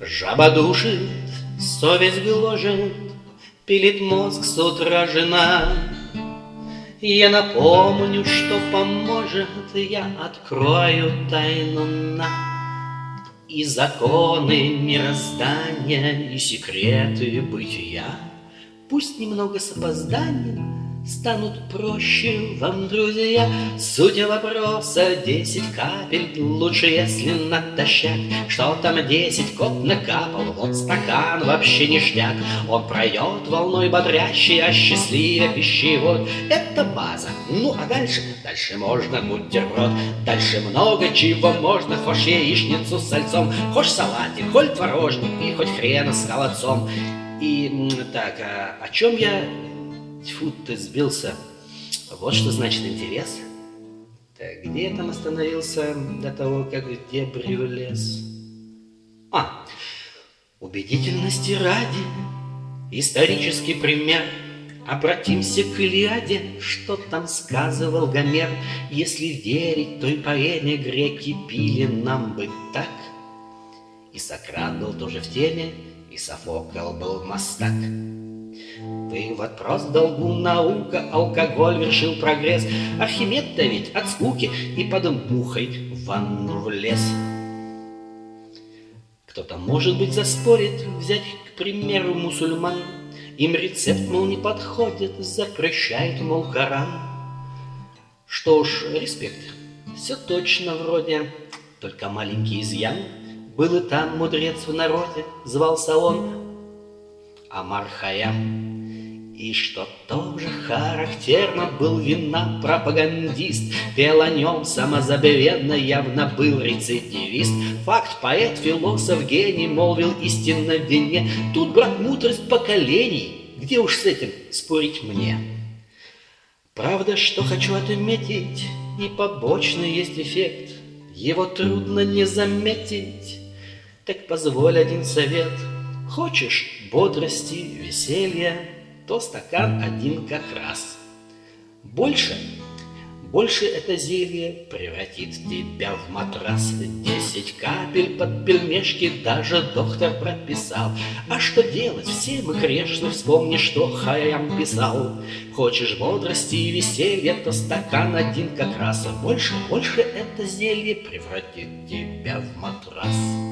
Жаба душит, совесть гложет, пилит мозг с утра жена. Я напомню, что поможет, я открою тайну на. И законы мироздания, и секреты бытия, пусть немного с опозданием, станут проще вам, друзья. Суть вопроса 10 капель, лучше если натощак. Что там 10, кот накапал, вот стакан вообще ништяк. Он пройдет волной бодрящей, осчастливя пищевод. Это база, ну а дальше можно бутерброд. Дальше много чего можно, хошь яичницу с сальцом, хошь салатик, хоть творожник и хоть хрена с холодцом. И так, о чем я... Тьфу, ты сбился. Вот что значит интерес. Так, где я там остановился до того, как в дебри влез? Убедительности ради, исторический пример. Обратимся к Илиаде, что там сказывал Гомер. Если верить той поэме, греки пили нам бы так. И Сократ был тоже в теме, и Софокл был мастак. Вывод прост, долгу наука, алкоголь вершил прогресс. Архимед-то ведь от скуки и под мухой в ванну влез. Кто-то, может быть, заспорит, взять, к примеру, мусульман. Им рецепт, мол, не подходит, запрещает, мол, Коран. Что ж, респект, все точно вроде, только маленький изъян. Был и там мудрец в народе, звался он Омар Хайям. И что тоже характерно, был вина-пропагандист, пел о нем самозабвенно, явно был рецидивист. Факт, поэт, философ, гений, молвил истинно в вине. Тут, брат, мудрость поколений, где уж с этим спорить мне? Правда, что хочу отметить, и побочный есть эффект, его трудно не заметить. Так позволь один совет: хочешь бодрости, веселья, то стакан один как раз. Больше это зелье превратит тебя в матрас. 10 капель под пельмешки даже доктор прописал. А что делать? Все мы грешны, вспомни, что Хайям писал. Хочешь бодрости и веселья, то стакан один как раз. Больше это зелье превратит тебя в матрас.